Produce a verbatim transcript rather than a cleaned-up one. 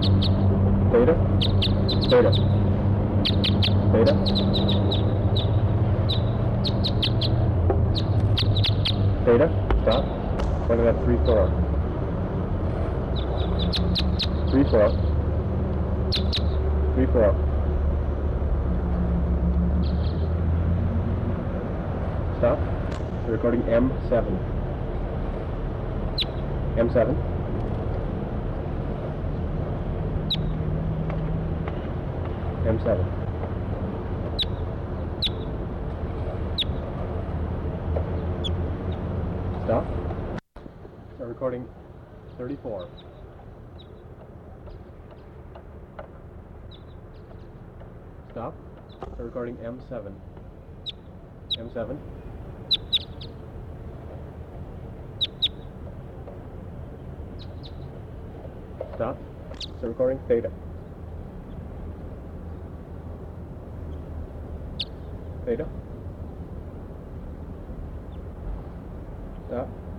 Theta. Theta. Theta. Theta. Stop. Point it at three four. Three four. Three four. Stop. We're recording M seven. M seven. M seven. Stop. Start recording thirty-four. Stop. Start recording M seven. M seven. Stop. Start recording theta. Theta. Stop.